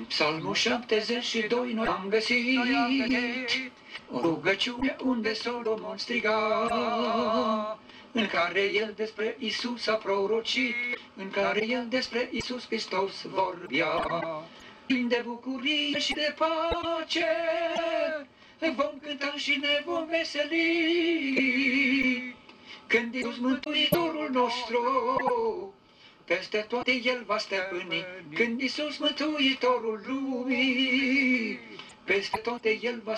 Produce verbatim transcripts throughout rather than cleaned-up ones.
În Psalmul șaptezeci și doi noi am găsit o rugăciune unde Solomon striga, în care el despre Isus a prorocit, în care el despre Isus Hristos vorbea. Plin de bucurie și de pace, vom cânta și ne vom veseli, când Iisus Mântuitorul nostru peste toate El va stăpâni. Când Iisus Mântuitorul lumii peste toate El va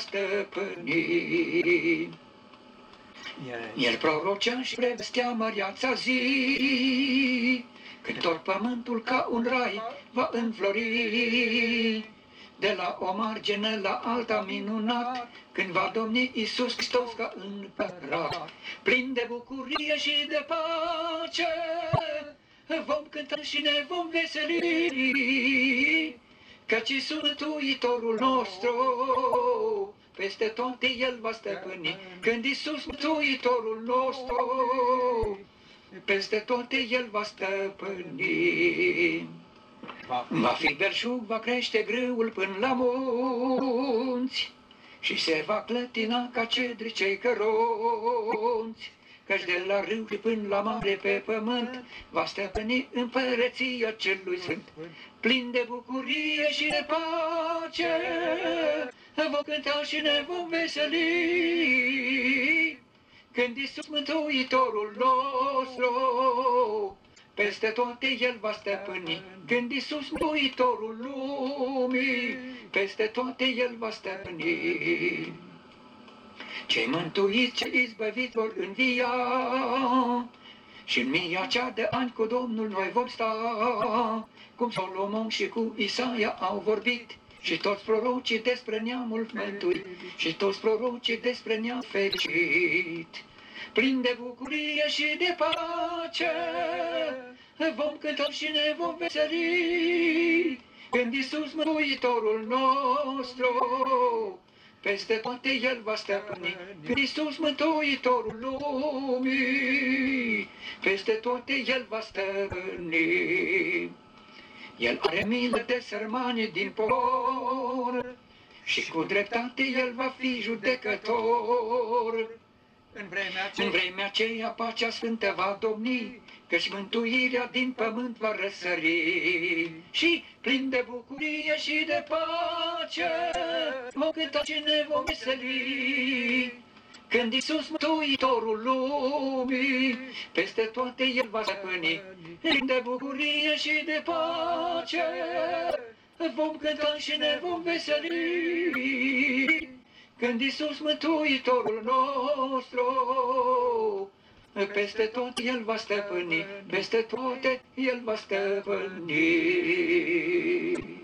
stăpâni. El prorocea și prevestea măreața zi, când tot pământul ca un rai va înflori. De la o margine la alta minunat, când va domni Iisus Hristos ca împărat. Plin de bucurie și de pace, vom cânta și ne vom veseli, căci Iisus Mântuitorul nostru peste toate El va stăpâni. Când Iisus Mântuitorul nostru peste toate El va stăpâni. Va fi belșug, va crește grâul până la munți și se va clătina ca cedri cei cărunți, căci de la râu și până la mare pe pământ va stăpâni împărăția celui sfânt. Plin de bucurie și de pace, vom cânta și ne vom veseli, când Iisus Mântuitorul nostru peste toate El va stăpâni. Când Iisus Mântuitorul lumii peste toate El va stăpâni. Cei mântuiți, cei izbăviți vor învia și în mia cea de ani cu Domnul noi vom sta, cum Solomon și cu Isaia au vorbit și toți prorocii despre neamul mântuit și toți prorocii despre neam fericit. Plin de bucurie și de pace, vom cânta și ne vom veseli, când Iisus Mântuitorul nostru peste toate El va stăpâni. Când Iisus Mântuitorul lumii peste toate El va stăpâni. El are milă de sărmani din popor și cu dreptate El va fi judecător. În vremea, aceea, în vremea aceea pacea sfântă va domni, căci mântuirea din pământ va răsări. Și plin de bucurie și de pace, vom cânta și ne vom veseli, când Iisus Mântuitorul lumii peste toate El va stăpâni. Plin de bucurie și de pace, vom cânta și ne vom veseli, când Iisus Mântuitorul nostru peste tot El va stăpâni, peste toate El va stăpâni.